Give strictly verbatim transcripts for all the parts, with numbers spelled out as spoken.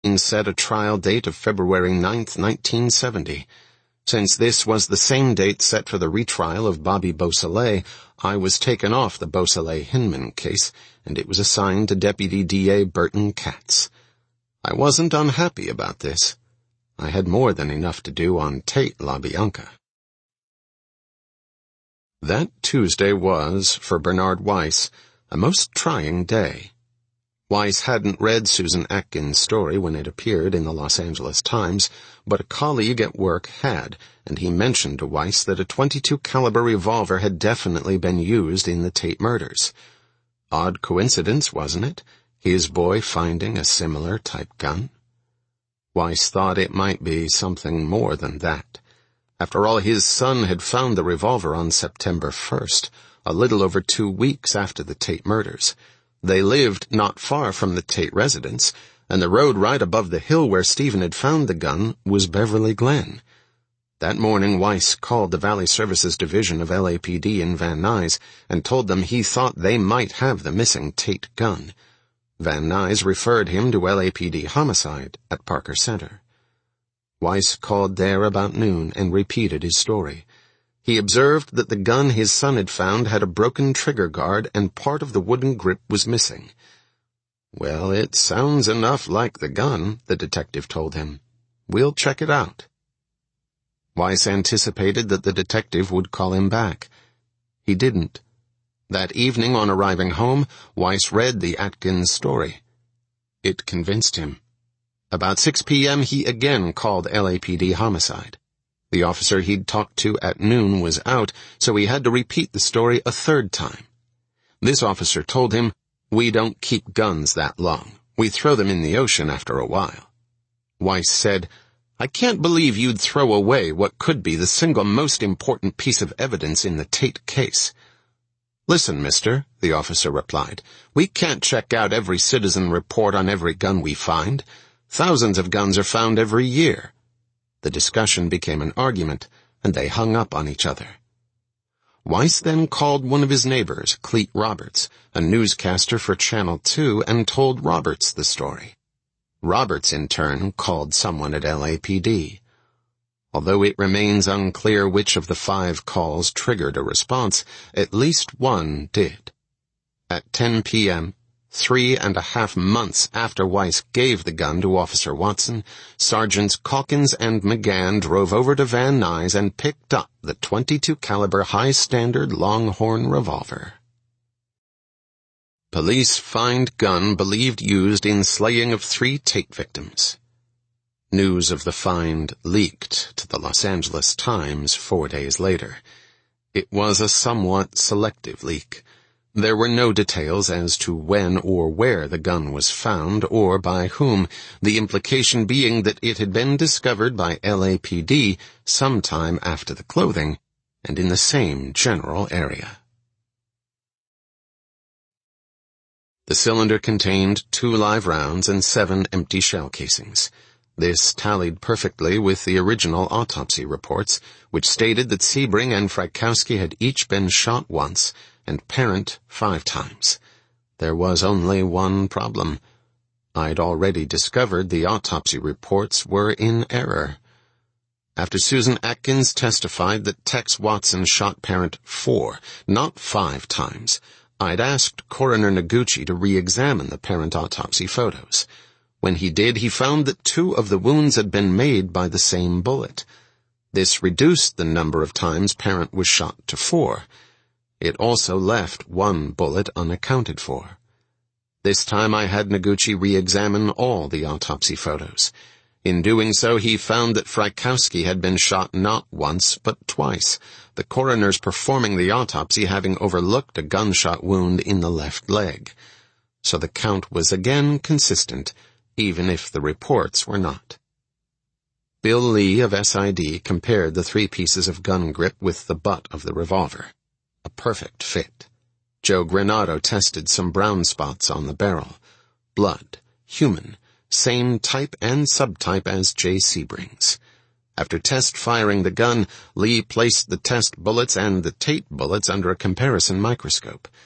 set a trial date of February ninth, nineteen seventy. Since this was the same date set for the retrial of Bobby Beausoleil, I was taken off the Beausoleil-Hinman case, and it was assigned to Deputy D A Burton Katz. I wasn't unhappy about this. I had more than enough to do on Tate LaBianca. That Tuesday was, for Bernard Weiss, a most trying day. Weiss hadn't read Susan Atkins' story when it appeared in the Los Angeles Times, but a colleague at work had, and he mentioned to Weiss that a twenty-two caliber revolver had definitely been used in the Tate murders. Odd coincidence, wasn't it? His boy finding a similar type gun? Weiss thought it might be something more than that. After all, his son had found the revolver on September first, a little over two weeks after the Tate murders. They lived not far from the Tate residence, and the road right above the hill where Stephen had found the gun was Beverly Glen. That morning, Weiss called the Valley Services Division of L A P D in Van Nuys and told them he thought they might have the missing Tate gun. Van Nuys referred him to L A P D Homicide at Parker Center. Weiss called there about noon and repeated his story. He observed that the gun his son had found had a broken trigger guard and part of the wooden grip was missing. "Well, it sounds enough like the gun," the detective told him. "We'll check it out." Weiss anticipated that the detective would call him back. He didn't. That evening, on arriving home, Weiss read the Atkins story. It convinced him. About six p.m. he again called L A P D Homicide. The officer he'd talked to at noon was out, so he had to repeat the story a third time. This officer told him, "We don't keep guns that long. We throw them in the ocean after a while." Weiss said, "I can't believe you'd throw away what could be the single most important piece of evidence in the Tate case." "Listen, mister," the officer replied, "we can't check out every citizen report on every gun we find. Thousands of guns are found every year." The discussion became an argument, and they hung up on each other. Weiss then called one of his neighbors, Cleet Roberts, a newscaster for Channel two, and told Roberts the story. Roberts, in turn, called someone at L A P D. Although it remains unclear which of the five calls triggered a response, at least one did. At ten p.m., three and a half months after Weiss gave the gun to Officer Watson, Sergeants Calkins and McGann drove over to Van Nuys and picked up the twenty-two caliber high-standard Longhorn revolver. Police find gun believed used in slaying of three Tate victims. News of the find leaked to the Los Angeles Times four days later. It was a somewhat selective leak. There were no details as to when or where the gun was found or by whom, the implication being that it had been discovered by L A P D sometime after the clothing and in the same general area. The cylinder contained two live rounds and seven empty shell casings. This tallied perfectly with the original autopsy reports, which stated that Sebring and Frykowski had each been shot once and Parent five times. There was only one problem. I'd already discovered the autopsy reports were in error. After Susan Atkins testified that Tex Watson shot Parent four, not five times, I'd asked Coroner Noguchi to re-examine the Parent autopsy photos. When he did, he found that two of the wounds had been made by the same bullet. This reduced the number of times Parent was shot to four. It also left one bullet unaccounted for. This time I had Noguchi re-examine all the autopsy photos. In doing so, he found that Frykowski had been shot not once, but twice, the coroners performing the autopsy having overlooked a gunshot wound in the left leg. So the count was again consistent, even if the reports were not. Bill Lee of S I D compared the three pieces of gun grip with the butt of the revolver. A perfect fit. Joe Granado tested some brown spots on the barrel. Blood, human, same type and subtype as J. Sebring's. After test firing the gun, Lee placed the test bullets and the Tate bullets under a comparison microscope.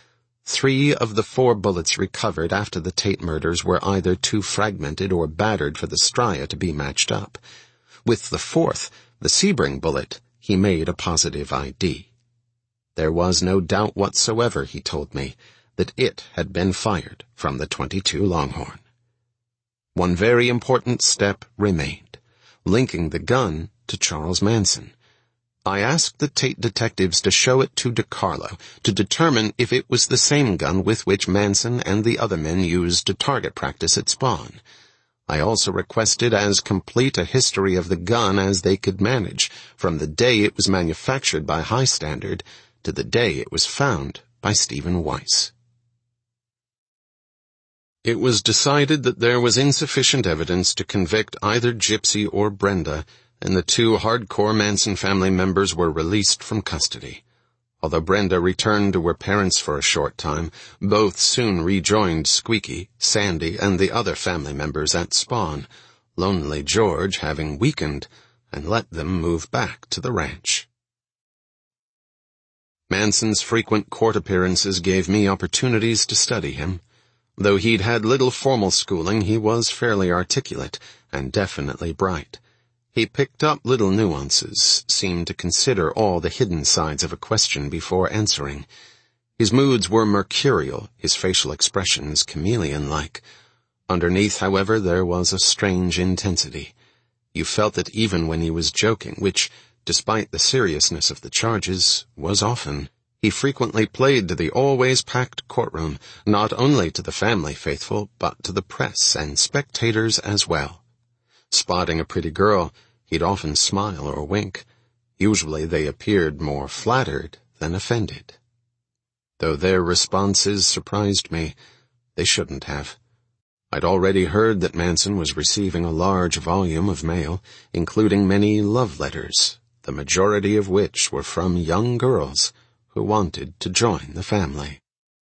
Three of the four bullets recovered after the Tate murders were either too fragmented or battered for the stria to be matched up. With the fourth, the Sebring bullet, he made a positive I D. There was no doubt whatsoever, he told me, that it had been fired from the twenty-two Longhorn. One very important step remained, linking the gun to Charles Manson. I asked the Tate detectives to show it to DeCarlo to determine if it was the same gun with which Manson and the other men used to target practice at Spawn. I also requested as complete a history of the gun as they could manage, from the day it was manufactured by High Standard to the day it was found by Stephen Weiss. It was decided that there was insufficient evidence to convict either Gypsy or Brenda, and the two hardcore Manson family members were released from custody. Although Brenda returned to her parents for a short time, both soon rejoined Squeaky, Sandy, and the other family members at Spawn, Lonely George having weakened and let them move back to the ranch. Manson's frequent court appearances gave me opportunities to study him. Though he'd had little formal schooling, he was fairly articulate and definitely bright. He picked up little nuances, seemed to consider all the hidden sides of a question before answering. His moods were mercurial, his facial expressions chameleon-like. Underneath, however, there was a strange intensity. You felt it even when he was joking, which, despite the seriousness of the charges, was often. He frequently played to the always packed courtroom, not only to the family faithful, but to the press and spectators as well. Spotting a pretty girl, he'd often smile or wink. Usually they appeared more flattered than offended. Though their responses surprised me, they shouldn't have. I'd already heard that Manson was receiving a large volume of mail, including many love letters, the majority of which were from young girls who wanted to join the family.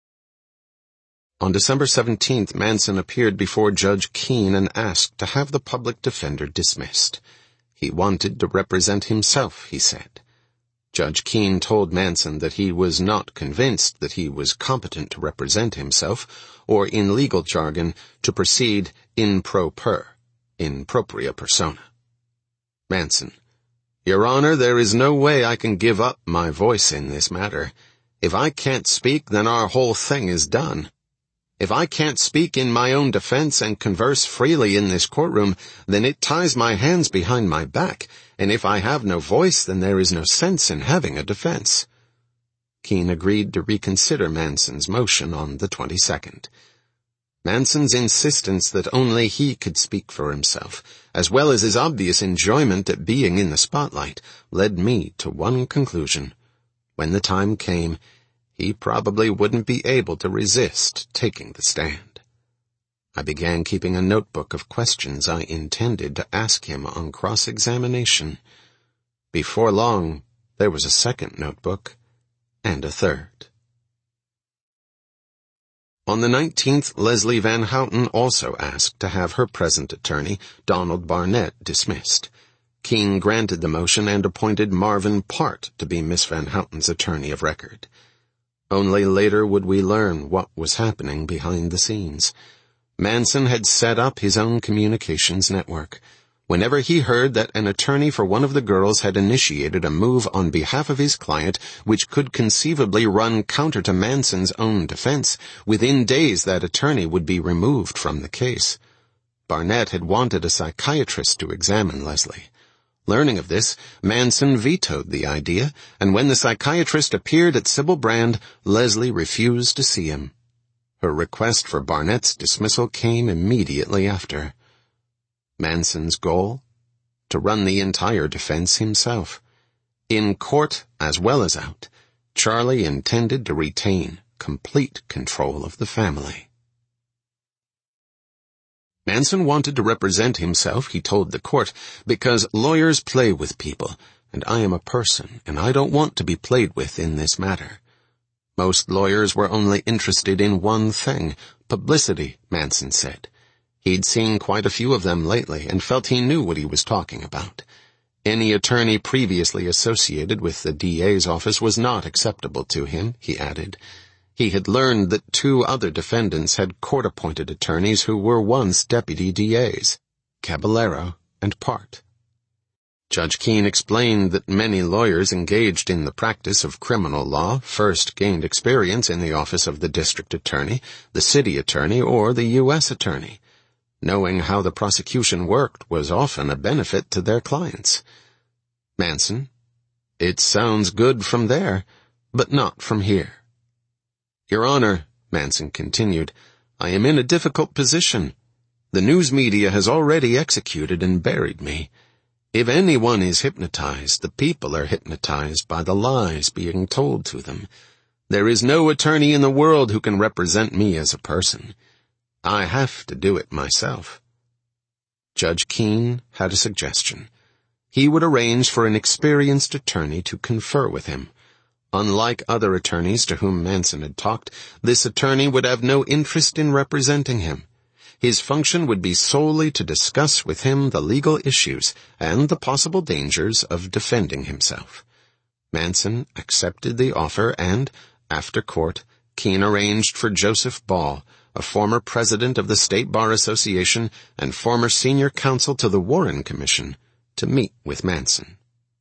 On December seventeenth, Manson appeared before Judge Keene and asked to have the public defender dismissed. He wanted to represent himself, he said. Judge Keene told Manson that he was not convinced that he was competent to represent himself, or in legal jargon, to proceed in pro per, in propria persona. Manson: Your Honor, there is no way I can give up my voice in this matter. If I can't speak, then our whole thing is done. If I can't speak in my own defense and converse freely in this courtroom, then it ties my hands behind my back, and if I have no voice, then there is no sense in having a defense. Keene agreed to reconsider Manson's motion on the twenty-second. Manson's insistence that only he could speak for himself, as well as his obvious enjoyment at being in the spotlight, led me to one conclusion. When the time came, he probably wouldn't be able to resist taking the stand. I began keeping a notebook of questions I intended to ask him on cross-examination. Before long, there was a second notebook, and a third. On the nineteenth, Leslie Van Houten also asked to have her present attorney, Donald Barnett, dismissed. Keene granted the motion and appointed Marvin Part to be Miss Van Houten's attorney of record. Only later would we learn what was happening behind the scenes. Manson had set up his own communications network. Whenever he heard that an attorney for one of the girls had initiated a move on behalf of his client which could conceivably run counter to Manson's own defense, within days that attorney would be removed from the case. Barnett had wanted a psychiatrist to examine Leslie. Learning of this, Manson vetoed the idea, and when the psychiatrist appeared at Sybil Brand, Leslie refused to see him. Her request for Barnett's dismissal came immediately after. Manson's goal? To run the entire defense himself. In court as well as out, Charlie intended to retain complete control of the family. Manson wanted to represent himself, he told the court, because lawyers play with people, and I am a person, and I don't want to be played with in this matter. Most lawyers were only interested in one thing, publicity, Manson said. He'd seen quite a few of them lately and felt he knew what he was talking about. Any attorney previously associated with the D A's office was not acceptable to him, he added. He had learned that two other defendants had court-appointed attorneys who were once deputy D As, Caballero and Part. Judge Keene explained that many lawyers engaged in the practice of criminal law first gained experience in the office of the district attorney, the city attorney, or the U S attorney. Knowing how the prosecution worked was often a benefit to their clients. Manson, it sounds good from there, but not from here. Your Honor, Manson continued, I am in a difficult position. The news media has already executed and buried me. If anyone is hypnotized, the people are hypnotized by the lies being told to them. There is no attorney in the world who can represent me as a person. I have to do it myself. Judge Keene had a suggestion. He would arrange for an experienced attorney to confer with him. Unlike other attorneys to whom Manson had talked, this attorney would have no interest in representing him. His function would be solely to discuss with him the legal issues and the possible dangers of defending himself. Manson accepted the offer and, after court, Keene arranged for Joseph Ball, a former president of the State Bar Association and former senior counsel to the Warren Commission, to meet with Manson.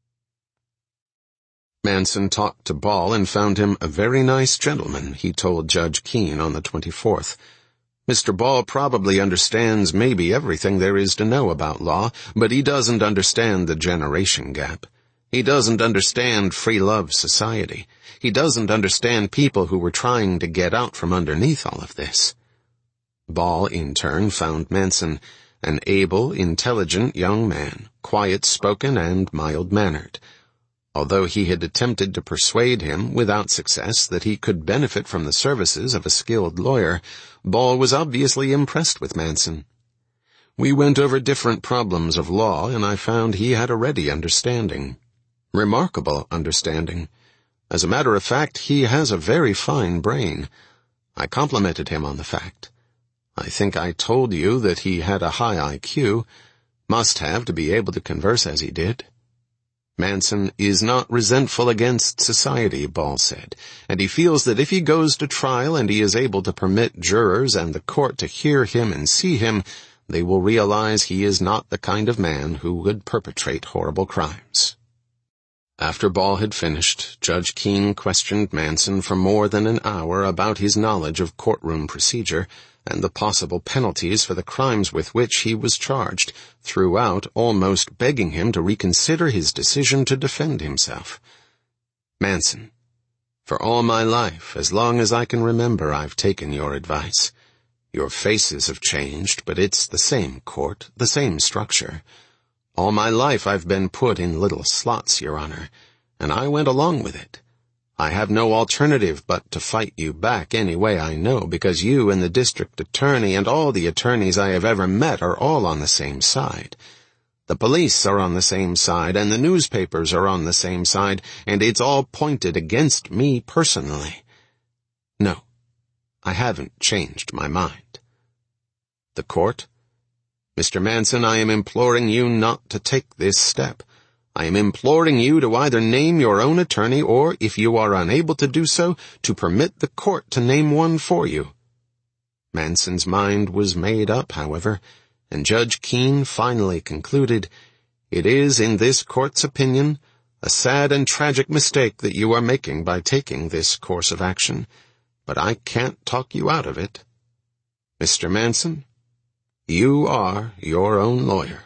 Manson talked to Ball and found him a very nice gentleman, he told Judge Keene on the twenty-fourth. Mister Ball probably understands maybe everything there is to know about law, but he doesn't understand the generation gap. He doesn't understand free love society. He doesn't understand people who were trying to get out from underneath all of this. Ball, in turn, found Manson an able, intelligent young man, quiet-spoken and mild-mannered. Although he had attempted to persuade him, without success, that he could benefit from the services of a skilled lawyer, Ball was obviously impressed with Manson. We went over different problems of law, and I found he had a ready understanding. Remarkable understanding. As a matter of fact, he has a very fine brain. I complimented him on the fact. I think I told you that he had a high I Q, must have to be able to converse as he did. Manson is not resentful against society, Ball said, and he feels that if he goes to trial and he is able to permit jurors and the court to hear him and see him, they will realize he is not the kind of man who would perpetrate horrible crimes. After Ball had finished, Judge Keene questioned Manson for more than an hour about his knowledge of courtroom procedure and the possible penalties for the crimes with which he was charged, throughout almost begging him to reconsider his decision to defend himself. Manson, for all my life, as long as I can remember, I've taken your advice. Your faces have changed, but it's the same court, the same structure. All my life I've been put in little slots, Your Honor, and I went along with it. I have no alternative but to fight you back any way I know, because you and the district attorney and all the attorneys I have ever met are all on the same side. The police are on the same side, and the newspapers are on the same side, and it's all pointed against me personally. No, I haven't changed my mind. The court? Mister Manson, I am imploring you not to take this step. I am imploring you to either name your own attorney or, if you are unable to do so, to permit the court to name one for you. Manson's mind was made up, however, and Judge Keene finally concluded, it is, in this court's opinion, a sad and tragic mistake that you are making by taking this course of action, but I can't talk you out of it. Mister Manson, you are your own lawyer.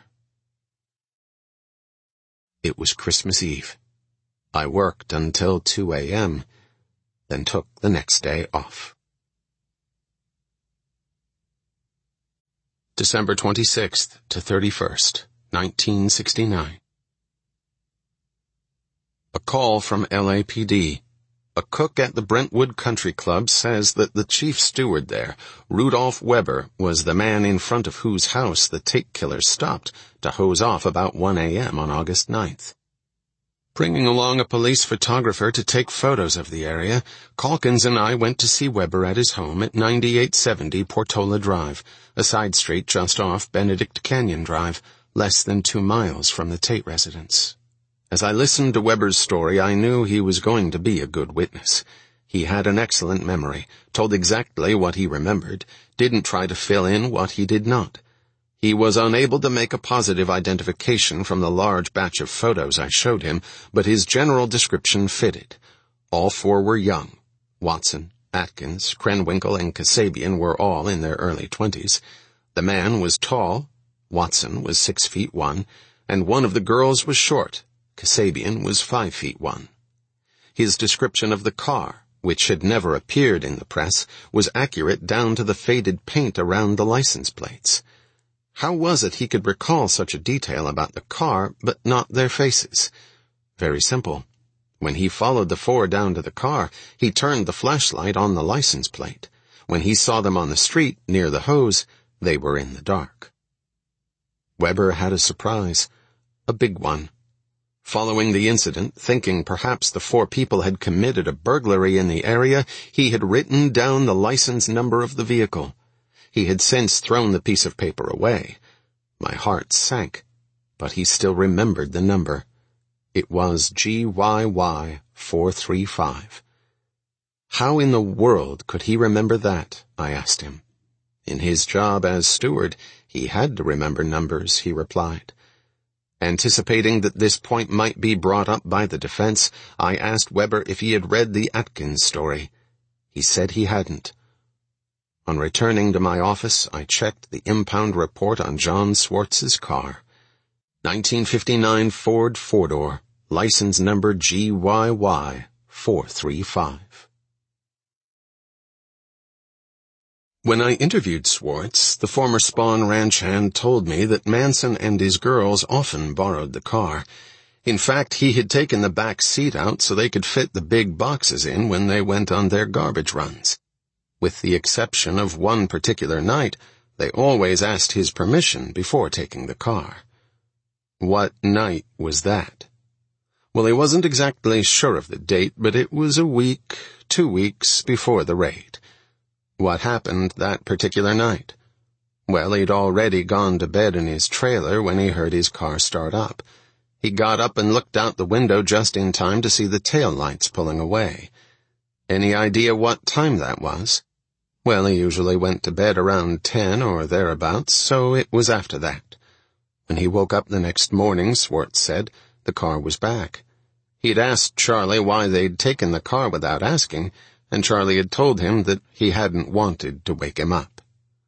It was Christmas Eve. I worked until two a.m., then took the next day off. December twenty-sixth to thirty-first, nineteen sixty-nine. A call from L A P D. A cook at the Brentwood Country Club says that the chief steward there, Rudolph Weber, was the man in front of whose house the Tate killer stopped to hose off about one a.m. on August ninth. Bringing along a police photographer to take photos of the area, Calkins and I went to see Weber at his home at ninety-eight seventy Portola Drive, a side street just off Benedict Canyon Drive, less than two miles from the Tate residence. As I listened to Weber's story, I knew he was going to be a good witness. He had an excellent memory, told exactly what he remembered, didn't try to fill in what he did not. He was unable to make a positive identification from the large batch of photos I showed him, but his general description fitted. All four were young. Watson, Atkins, Krenwinkel, and Kasabian were all in their early twenties. The man was tall. Watson was six feet one, and one of the girls was short. Kasabian was five feet one. His description of the car, which had never appeared in the press, was accurate down to the faded paint around the license plates. How was it he could recall such a detail about the car, but not their faces? Very simple. When he followed the four down to the car, he turned the flashlight on the license plate. When he saw them on the street, near the hose, they were in the dark. Weber had a surprise. A big one. Following the incident, thinking perhaps the four people had committed a burglary in the area, he had written down the license number of the vehicle. He had since thrown the piece of paper away. My heart sank, but he still remembered the number. It was G Y Y four three five. How in the world could he remember that? I asked him. In his job as steward, he had to remember numbers, he replied. Anticipating that this point might be brought up by the defense, I asked Weber if he had read the Atkins story. He said he hadn't. On returning to my office, I checked the impound report on John Swartz's car. nineteen fifty-nine Ford four-door, license number G Y Y four three five. When I interviewed Swartz, the former Spawn ranch hand told me that Manson and his girls often borrowed the car. In fact, he had taken the back seat out so they could fit the big boxes in when they went on their garbage runs. With the exception of one particular night, they always asked his permission before taking the car. What night was that? Well, he wasn't exactly sure of the date, but it was a week, two weeks before the raid. What happened that particular night? Well, he'd already gone to bed in his trailer when he heard his car start up. He got up and looked out the window just in time to see the tail lights pulling away. Any idea what time that was? Well, he usually went to bed around ten or thereabouts, so it was after that. When he woke up the next morning, Swartz said, the car was back. He'd asked Charlie why they'd taken the car without asking, and Charlie had told him that he hadn't wanted to wake him up.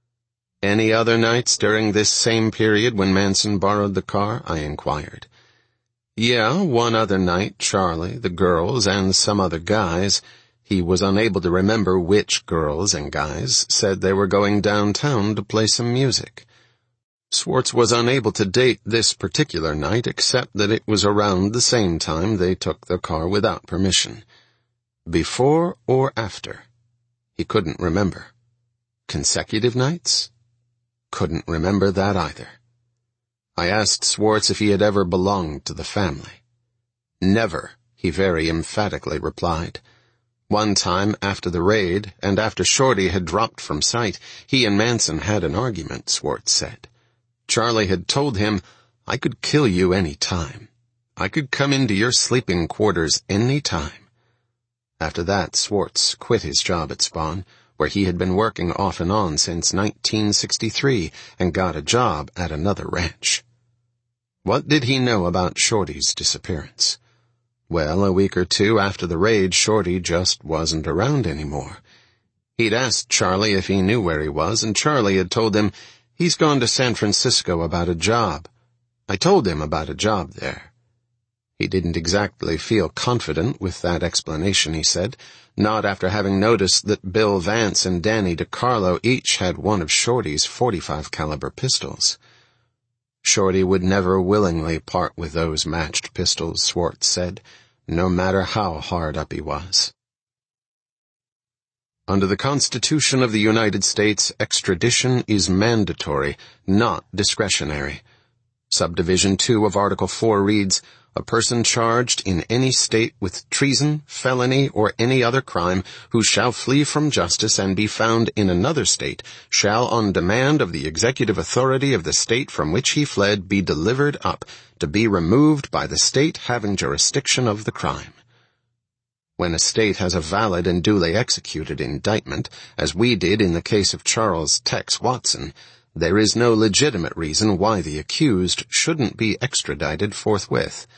Any other nights during this same period when Manson borrowed the car? I inquired. Yeah, one other night, Charlie, the girls, and some other guys, he was unable to remember which girls and guys, said they were going downtown to play some music. Swartz was unable to date this particular night except that it was around the same time they took the car without permission. Before or after? He couldn't remember. Consecutive nights? Couldn't remember that either. I asked Swartz if he had ever belonged to the family. Never, he very emphatically replied. One time after the raid, and after Shorty had dropped from sight, he and Manson had an argument, Swartz said. Charlie had told him, I could kill you any time. I could come into your sleeping quarters any time. After that, Swartz quit his job at Spawn, where he had been working off and on since nineteen sixty-three, and got a job at another ranch. What did he know about Shorty's disappearance? Well, a week or two after the raid, Shorty just wasn't around anymore. He'd asked Charlie if he knew where he was, and Charlie had told him, he's gone to San Francisco about a job. I told him about a job there. He didn't exactly feel confident with that explanation, he said, not after having noticed that Bill Vance and Danny DiCarlo each had one of Shorty's forty-five caliber pistols. Shorty would never willingly part with those matched pistols, Swartz said, no matter how hard up he was. Under the Constitution of the United States, extradition is mandatory, not discretionary. Subdivision two of Article four reads, a person charged in any state with treason, felony, or any other crime, who shall flee from justice and be found in another state, shall on demand of the executive authority of the state from which he fled be delivered up, to be removed by the state having jurisdiction of the crime. When a state has a valid and duly executed indictment, as we did in the case of Charles Tex Watson, there is no legitimate reason why the accused shouldn't be extradited forthwith.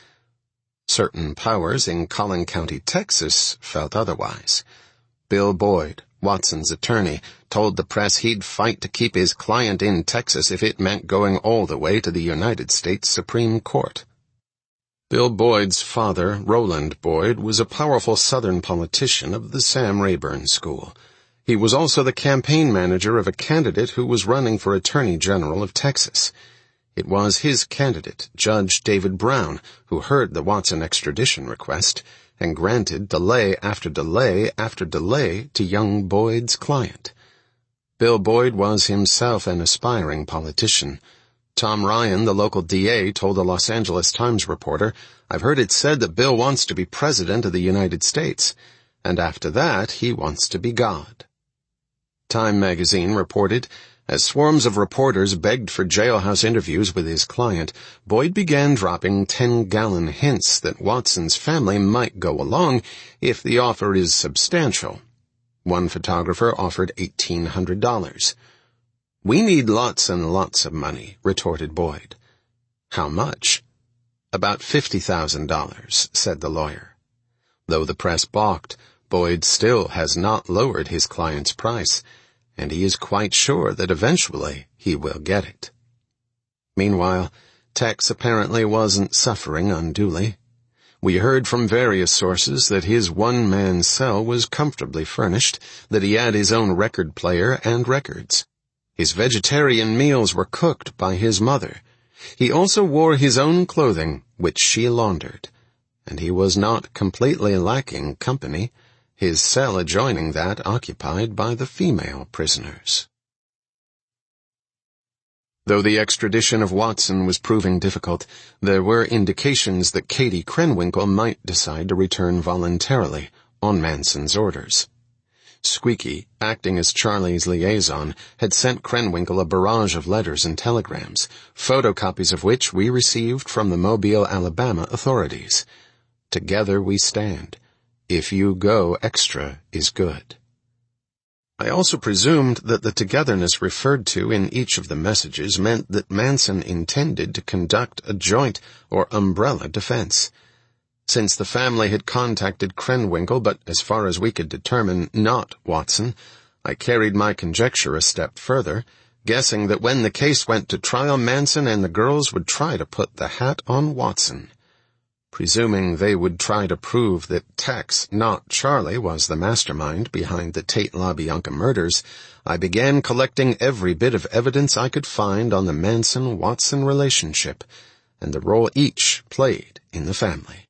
Certain powers in Collin County, Texas, felt otherwise. Bill Boyd, Watson's attorney, told the press he'd fight to keep his client in Texas if it meant going all the way to the United States Supreme Court. Bill Boyd's father, Roland Boyd, was a powerful Southern politician of the Sam Rayburn School. He was also the campaign manager of a candidate who was running for Attorney General of Texas. It was his candidate, Judge David Brown, who heard the Watson extradition request and granted delay after delay after delay to young Boyd's client. Bill Boyd was himself an aspiring politician. Tom Ryan, the local D A, told a Los Angeles Times reporter, "I've heard it said that Bill wants to be president of the United States, and after that he wants to be God." Time magazine reported, as swarms of reporters begged for jailhouse interviews with his client, Boyd began dropping ten-gallon hints that Watson's family might go along if the offer is substantial. One photographer offered eighteen hundred dollars. "We need lots and lots of money," retorted Boyd. "How much?" "About fifty thousand dollars, said the lawyer. Though the press balked, Boyd still has not lowered his client's price, and he is quite sure that eventually he will get it. Meanwhile, Tex apparently wasn't suffering unduly. We heard from various sources that his one-man cell was comfortably furnished, that he had his own record player and records. His vegetarian meals were cooked by his mother. He also wore his own clothing, which she laundered. And he was not completely lacking company, his cell adjoining that occupied by the female prisoners. Though the extradition of Watson was proving difficult, there were indications that Katie Krenwinkel might decide to return voluntarily, on Manson's orders. Squeaky, acting as Charlie's liaison, had sent Krenwinkel a barrage of letters and telegrams, photocopies of which we received from the Mobile, Alabama authorities. "Together we stand. If you go extra is good." I also presumed that the togetherness referred to in each of the messages meant that Manson intended to conduct a joint or umbrella defense. Since the family had contacted Krenwinkel, but as far as we could determine, not Watson, I carried my conjecture a step further, guessing that when the case went to trial, Manson and the girls would try to put the hat on Watson. Presuming they would try to prove that Tex, not Charlie, was the mastermind behind the Tate LaBianca murders, I began collecting every bit of evidence I could find on the Manson-Watson relationship and the role each played in the family.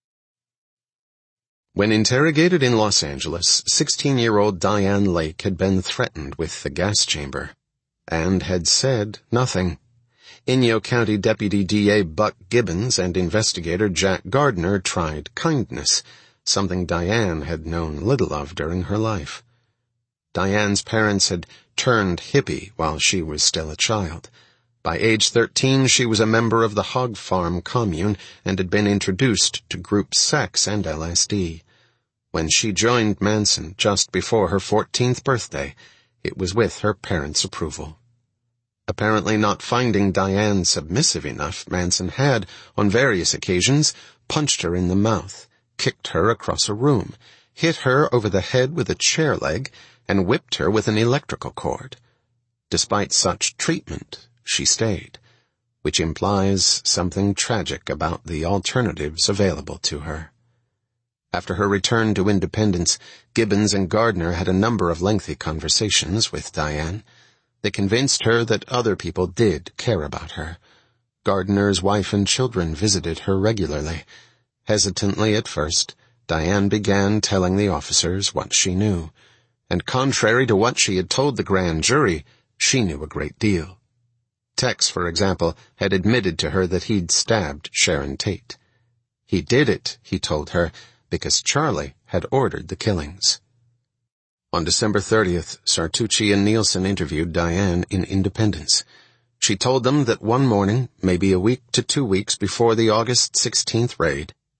When interrogated in Los Angeles, sixteen-year-old Diane Lake had been threatened with the gas chamber, and had said nothing. Inyo County Deputy D A Buck Gibbons and investigator Jack Gardner tried kindness, something Diane had known little of during her life. Diane's parents had turned hippie while she was still a child. By age thirteen, she was a member of the Hog Farm commune and had been introduced to group sex and L S D. When she joined Manson just before her fourteenth birthday, it was with her parents' approval. Apparently not finding Diane submissive enough, Manson had, on various occasions, punched her in the mouth, kicked her across a room, hit her over the head with a chair leg, and whipped her with an electrical cord. Despite such treatment, she stayed, which implies something tragic about the alternatives available to her. After her return to independence, Gibbons and Gardner had a number of lengthy conversations with Diane. They convinced her that other people did care about her. Gardner's wife and children visited her regularly. Hesitantly at first, Diane began telling the officers what she knew, and contrary to what she had told the grand jury, she knew a great deal. Tex, for example, had admitted to her that he'd stabbed Sharon Tate. He did it, he told her, because Charlie had ordered the killings. On December thirtieth, Sartucci and Nielsen interviewed Diane in Independence. She told them that one morning, maybe a week to two weeks before the August sixteenth raid,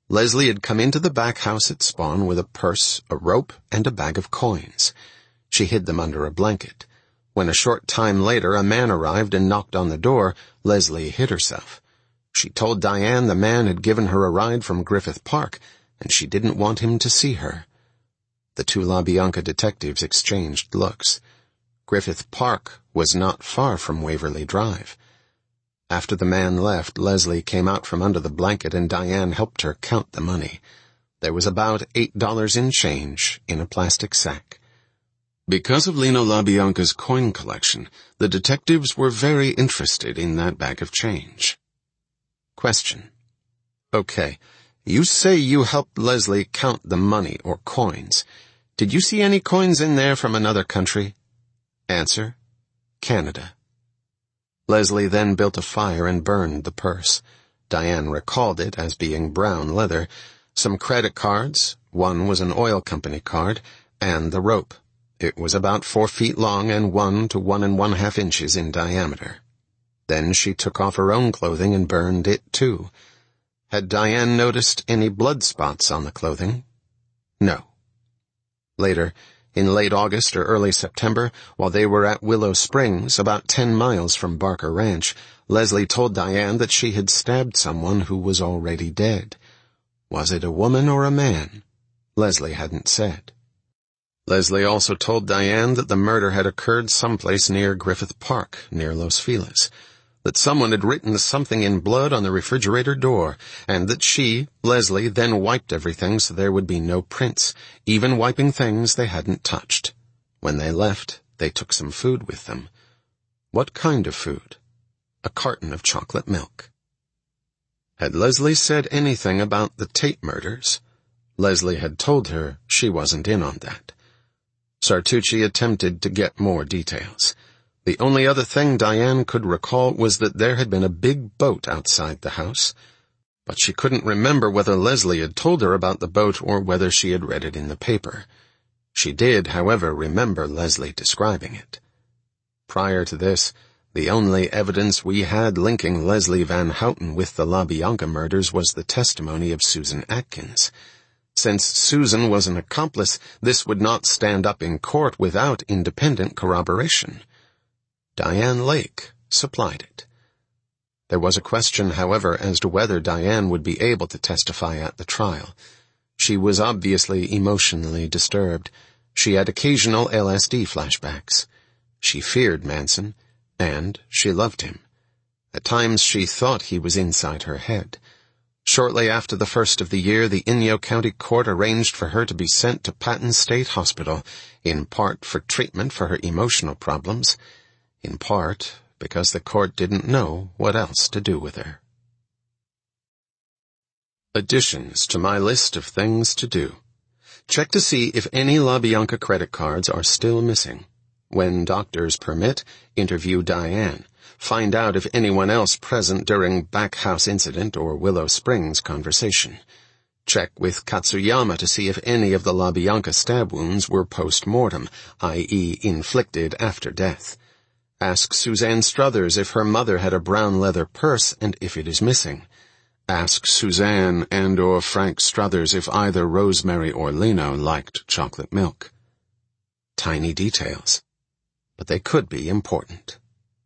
Leslie had come into the back house at Spawn with a purse, a rope, and a bag of coins. She hid them under a blanket. When a short time later a man arrived and knocked on the door, Leslie hid herself. She told Diane the man had given her a ride from Griffith Park, and she didn't want him to see her. The two LaBianca detectives exchanged looks. Griffith Park was not far from Waverly Drive. After the man left, Leslie came out from under the blanket and Diane helped her count the money. There was about eight dollars in change in a plastic sack. Because of Lino LaBianca's coin collection, the detectives were very interested in that bag of change. Question. Okay, you say you helped Leslie count the money or coins. Did you see any coins in there from another country? Answer. Canada. Leslie then built a fire and burned the purse. Diane recalled it as being brown leather, some credit cards, one was an oil company card, and the rope. It was about four feet long and one to one and one half inches in diameter. Then she took off her own clothing and burned it too. Had Diane noticed any blood spots on the clothing? No. Later, in late August or early September, while they were at Willow Springs, about ten miles from Barker Ranch, Leslie told Diane that she had stabbed someone who was already dead. Was it a woman or a man? Leslie hadn't said. Leslie also told Diane that the murder had occurred someplace near Griffith Park, near Los Feliz, that someone had written something in blood on the refrigerator door, and that she, Leslie, then wiped everything so there would be no prints, even wiping things they hadn't touched. When they left, they took some food with them. What kind of food? A carton of chocolate milk. Had Leslie said anything about the Tate murders? Leslie had told her she wasn't in on that. Sartucci attempted to get more details. The only other thing Diane could recall was that there had been a big boat outside the house, but she couldn't remember whether Leslie had told her about the boat or whether she had read it in the paper. She did, however, remember Leslie describing it. Prior to this, the only evidence we had linking Leslie Van Houten with the LaBianca murders was the testimony of Susan Atkins. Since Susan was an accomplice, this would not stand up in court without independent corroboration. Diane Lake supplied it. There was a question, however, as to whether Diane would be able to testify at the trial. She was obviously emotionally disturbed. She had occasional L S D flashbacks. She feared Manson, and she loved him. At times she thought he was inside her head. Shortly after the first of the year, the Inyo County Court arranged for her to be sent to Patton State Hospital, in part for treatment for her emotional problems, in part because the court didn't know what else to do with her. Additions to my list of things to do. Check to see if any LaBianca credit cards are still missing. When doctors permit, interview Diane. Find out if anyone else present during back house incident or Willow Springs conversation. Check with Katsuyama to see if any of the LaBianca stab wounds were post-mortem, that is inflicted after death. Ask Suzanne Struthers if her mother had a brown leather purse and if it is missing. Ask Suzanne and or Frank Struthers if either Rosemary or Lino liked chocolate milk. Tiny details, but they could be important.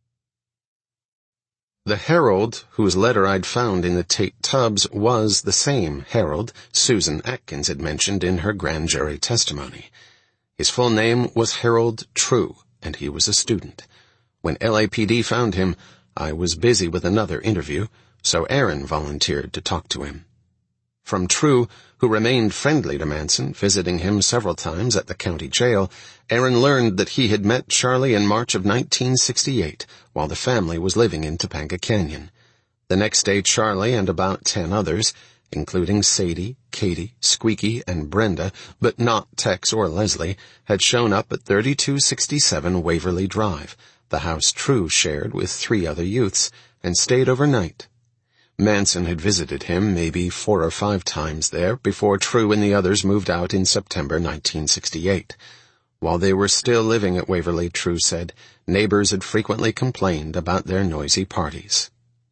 The Herald, whose letter I'd found in the Tate tubs, was the same Herald Susan Atkins had mentioned in her grand jury testimony. His full name was Harold True, and he was a student. When L A P D found him, I was busy with another interview, so Aaron volunteered to talk to him. From True, who remained friendly to Manson, visiting him several times at the county jail, Aaron learned that he had met Charlie in March of nineteen sixty-eight, while the family was living in Topanga Canyon. The next day Charlie and about ten others, including Sadie, Katie, Squeaky, and Brenda, but not Tex or Leslie, had shown up at thirty-two sixty-seven Waverly Drive, the house True shared with three other youths, and stayed overnight. Manson had visited him maybe four or five times there before True and the others moved out in September nineteen sixty-eight. While they were still living at Waverly, True said, neighbors had frequently complained about their noisy parties.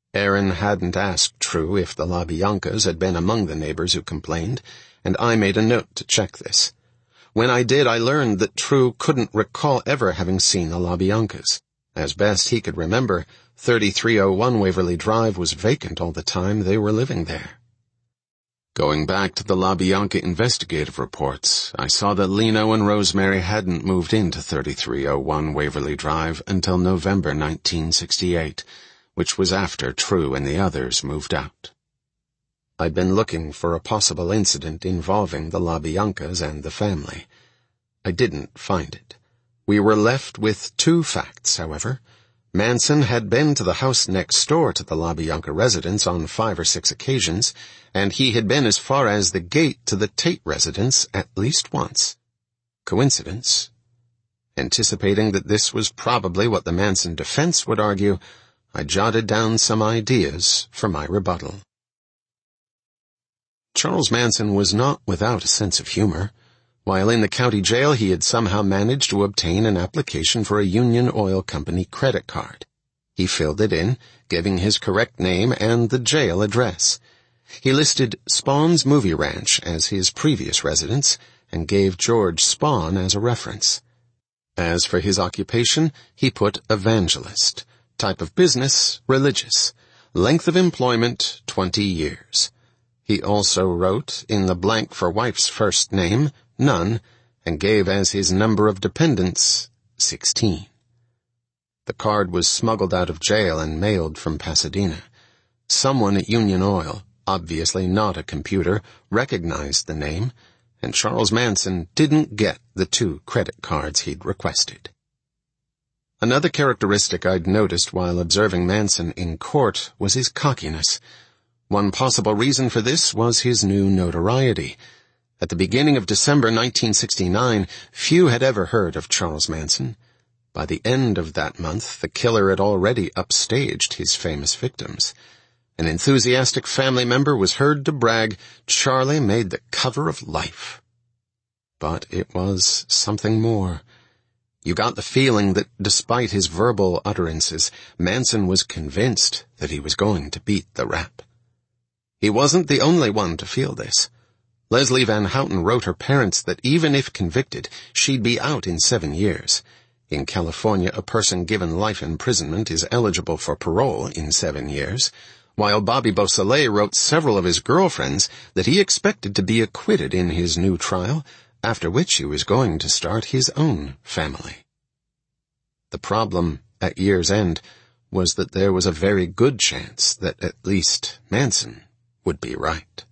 Aaron hadn't asked True if the LaBiancas had been among the neighbors who complained, and I made a note to check this. When I did, I learned that True couldn't recall ever having seen the LaBiancas. As best he could remember, thirty-three oh one Waverly Drive was vacant all the time they were living there. Going back to the LaBianca investigative reports, I saw that Leno and Rosemary hadn't moved into thirty-three oh one Waverly Drive until November nineteen sixty-eight, which was after True and the others moved out. I'd been looking for a possible incident involving the LaBiancas and the family. I didn't find it. We were left with two facts, however. Manson had been to the house next door to the LaBianca residence on five or six occasions, and he had been as far as the gate to the Tate residence at least once. Coincidence? Anticipating that this was probably what the Manson defense would argue, I jotted down some ideas for my rebuttal. Charles Manson was not without a sense of humor. While in the county jail, he had somehow managed to obtain an application for a Union Oil Company credit card. He filled it in, giving his correct name and the jail address. He listed Spawn's Movie Ranch as his previous residence and gave George Spawn as a reference. As for his occupation, he put evangelist. Type of business, religious. Length of employment, twenty years. He also wrote, in the blank for wife's first name, none, and gave as his number of dependents, sixteen. The card was smuggled out of jail and mailed from Pasadena. Someone at Union Oil, obviously not a computer, recognized the name, and Charles Manson didn't get the two credit cards he'd requested. Another characteristic I'd noticed while observing Manson in court was his cockiness. One possible reason for this was his new notoriety. At the beginning of December nineteen sixty-nine, few had ever heard of Charles Manson. By the end of that month, the killer had already upstaged his famous victims. An enthusiastic family member was heard to brag, "Charlie made the cover of Life." But it was something more. You got the feeling that despite his verbal utterances, Manson was convinced that he was going to beat the rap. He wasn't the only one to feel this. Leslie Van Houten wrote her parents that even if convicted, she'd be out in seven years. In California, a person given life imprisonment is eligible for parole in seven years, while Bobby Beausoleil wrote several of his girlfriends that he expected to be acquitted in his new trial, after which he was going to start his own family. The problem, at year's end, was that there was a very good chance that at least Manson would be right.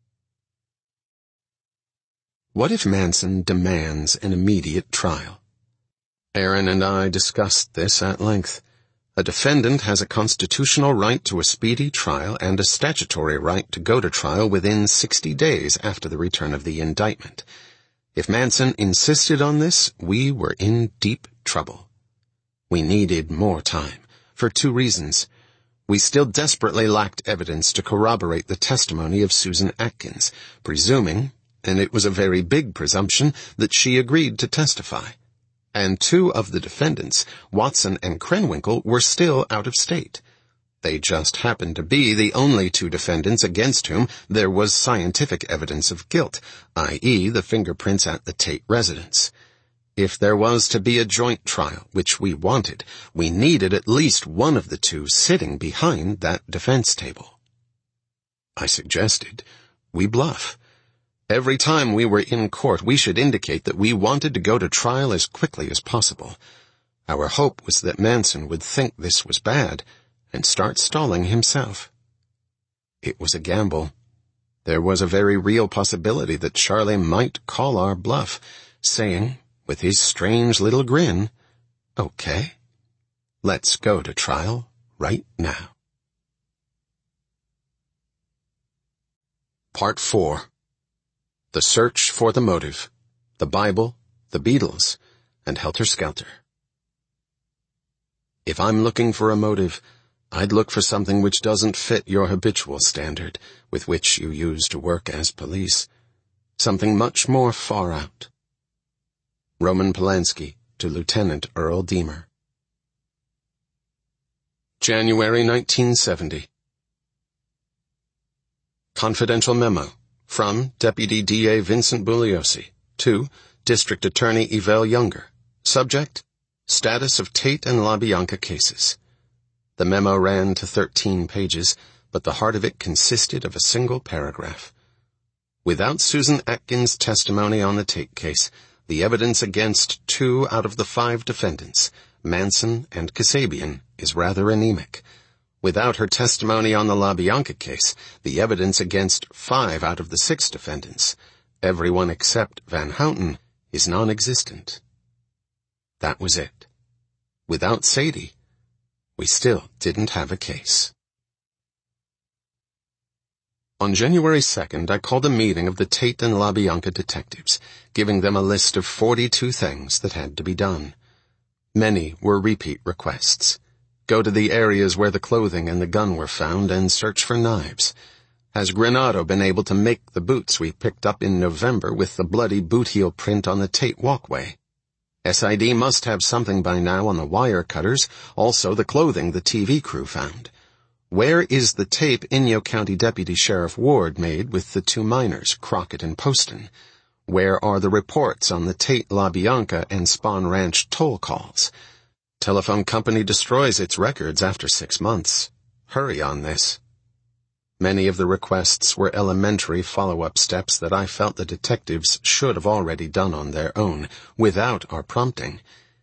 What if Manson demands an immediate trial? Aaron and I discussed this at length. A defendant has a constitutional right to a speedy trial and a statutory right to go to trial within sixty days after the return of the indictment. If Manson insisted on this, we were in deep trouble. We needed more time, for two reasons. We still desperately lacked evidence to corroborate the testimony of Susan Atkins, presuming, and it was a very big presumption, that she agreed to testify. And two of the defendants, Watson and Krenwinkel, were still out of state. They just happened to be the only two defendants against whom there was scientific evidence of guilt, that is the fingerprints at the Tate residence. If there was to be a joint trial, which we wanted, we needed at least one of the two sitting behind that defense table. I suggested we bluff. Every time we were in court, we should indicate that we wanted to go to trial as quickly as possible. Our hope was that Manson would think this was bad and start stalling himself. It was a gamble. There was a very real possibility that Charlie might call our bluff, saying, with his strange little grin, "Okay, let's go to trial right now." Part four. The Search for the Motive. The Bible, the Beatles, and Helter Skelter. If I'm looking for a motive, I'd look for something which doesn't fit your habitual standard with which you use to work as police. Something much more far out. Roman Polanski to Lieutenant Earl Deemer. January nineteen seventy. Confidential memo from Deputy D A Vincent Bugliosi to District Attorney Yvel Younger. Subject: Status of Tate and LaBianca cases. The memo ran to thirteen pages, but the heart of it consisted of a single paragraph. Without Susan Atkins' testimony on the Tate case, the evidence against two out of the five defendants, Manson and Kasabian, is rather anemic. Without her testimony on the LaBianca case, the evidence against five out of the six defendants, everyone except Van Houten, is non-existent. That was it. Without Sadie, we still didn't have a case. On January second, I called a meeting of the Tate and LaBianca detectives, giving them a list of forty-two things that had to be done. Many were repeat requests. Go to the areas where the clothing and the gun were found and search for knives. Has Granado been able to make the boots we picked up in November with the bloody boot heel print on the Tate walkway? S I D must have something by now on the wire cutters, also the clothing the T V crew found. Where is the tape Inyo County Deputy Sheriff Ward made with the two miners, Crockett and Poston? Where are the reports on the Tate, LaBianca, and Spahn Ranch toll calls? Telephone company destroys its records after six months. Hurry on this. Many of the requests were elementary follow-up steps that I felt the detectives should have already done on their own, without our prompting.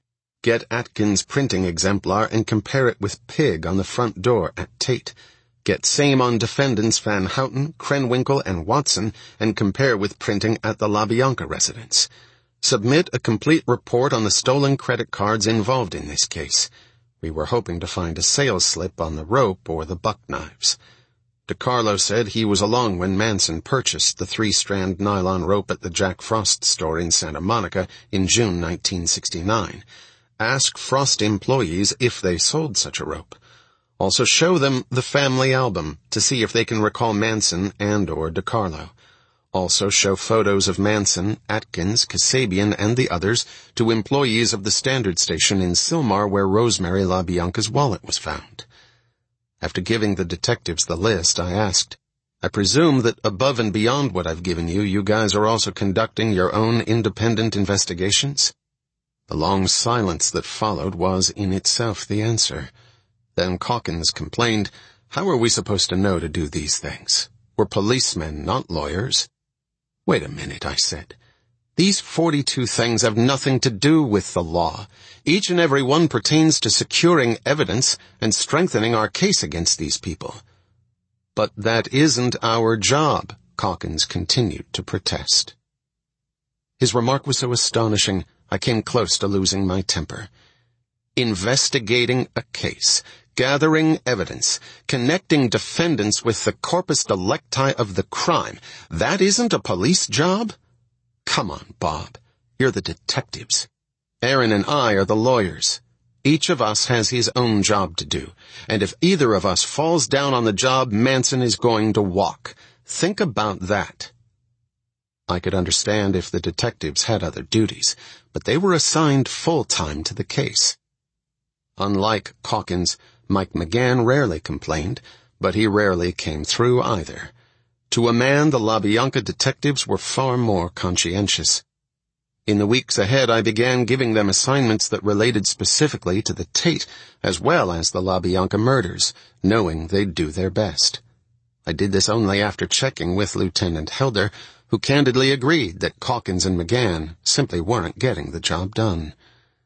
Get Atkins' printing exemplar and compare it with Pig on the front door at Tate. Get same on defendants Van Houten, Krenwinkel, and Watson, and compare with printing at the LaBianca residence. Submit a complete report on the stolen credit cards involved in this case. We were hoping to find a sales slip on the rope or the buck knives. DeCarlo said he was along when Manson purchased the three-strand nylon rope at the Jack Frost store in Santa Monica in June nineteen sixty-nine. Ask Frost employees if they sold such a rope. Also show them the family album to see if they can recall Manson and or DeCarlo. Also show photos of Manson, Atkins, Kasabian, and the others to employees of the Standard Station in Sylmar where Rosemary LaBianca's wallet was found. After giving the detectives the list, I asked, I presume that above and beyond what I've given you, you guys are also conducting your own independent investigations? The long silence that followed was in itself the answer. Then Calkins complained, how are we supposed to know to do these things? We're policemen, not lawyers. Wait a minute, I said. These forty-two things have nothing to do with the law. Each and every one pertains to securing evidence and strengthening our case against these people. But that isn't our job, Calkins continued to protest. His remark was so astonishing, I came close to losing my temper. Investigating a case, gathering evidence, connecting defendants with the corpus delicti of the crime, that isn't a police job? Come on, Bob. You're the detectives. Aaron and I are the lawyers. Each of us has his own job to do, and if either of us falls down on the job, Manson is going to walk. Think about that. I could understand if the detectives had other duties, but they were assigned full-time to the case. Unlike Calkins, Mike McGann rarely complained, but he rarely came through either. To a man, the LaBianca detectives were far more conscientious. In the weeks ahead, I began giving them assignments that related specifically to the Tate as well as the LaBianca murders, knowing they'd do their best. I did this only after checking with Lieutenant Helder, who candidly agreed that Calkins and McGann simply weren't getting the job done.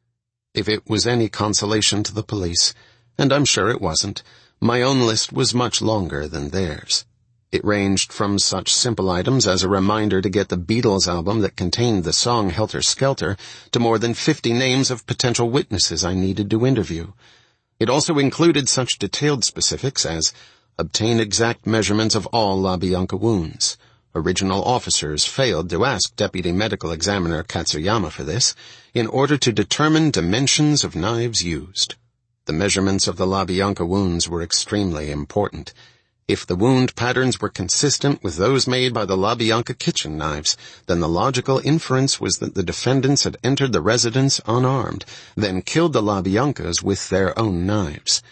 If it was any consolation to the police, and I'm sure it wasn't, my own list was much longer than theirs. It ranged from such simple items as a reminder to get the Beatles album that contained the song Helter Skelter to more than fifty names of potential witnesses I needed to interview. It also included such detailed specifics as obtain exact measurements of all LaBianca wounds. Original officers failed to ask Deputy Medical Examiner Katsuyama for this in order to determine dimensions of knives used. The measurements of the LaBianca wounds were extremely important. If the wound patterns were consistent with those made by the LaBianca kitchen knives, then the logical inference was that the defendants had entered the residence unarmed, then killed the LaBiancas with their own knives.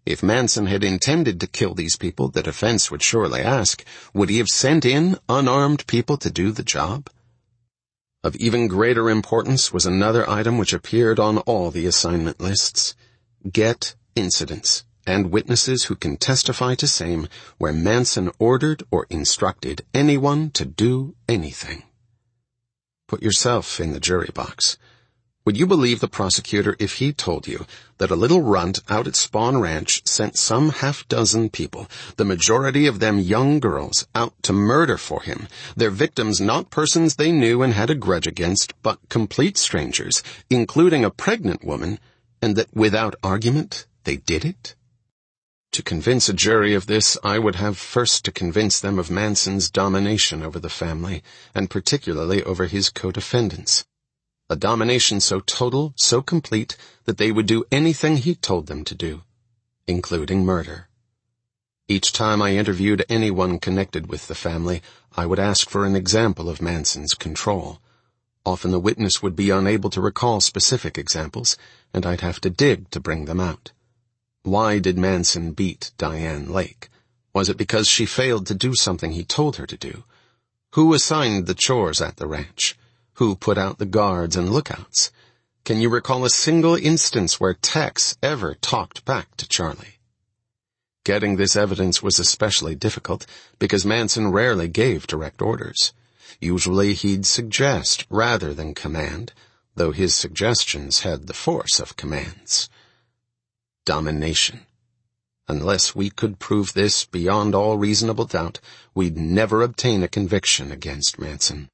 If Manson had intended to kill these people, the defense would surely ask, would he have sent in unarmed people to do the job? Of even greater importance was another item which appeared on all the assignment lists. Get incidents and witnesses who can testify to same where Manson ordered or instructed anyone to do anything. Put yourself in the jury box. Would you believe the prosecutor if he told you that a little runt out at Spawn Ranch sent some half-dozen people, the majority of them young girls, out to murder for him, their victims not persons they knew and had a grudge against, but complete strangers, including a pregnant woman, and that without argument they did it? To convince a jury of this, I would have first to convince them of Manson's domination over the family, and particularly over his co-defendants. A domination so total, so complete, that they would do anything he told them to do, including murder. Each time I interviewed anyone connected with the family, I would ask for an example of Manson's control. Often the witness would be unable to recall specific examples, and I'd have to dig to bring them out. Why did Manson beat Diane Lake? Was it because she failed to do something he told her to do? Who assigned the chores at the ranch? Who put out the guards and lookouts? Can you recall a single instance where Tex ever talked back to Charlie? Getting this evidence was especially difficult because Manson rarely gave direct orders. Usually he'd suggest rather than command, though his suggestions had the force of commands. Domination. Unless we could prove this beyond all reasonable doubt, we'd never obtain a conviction against Manson.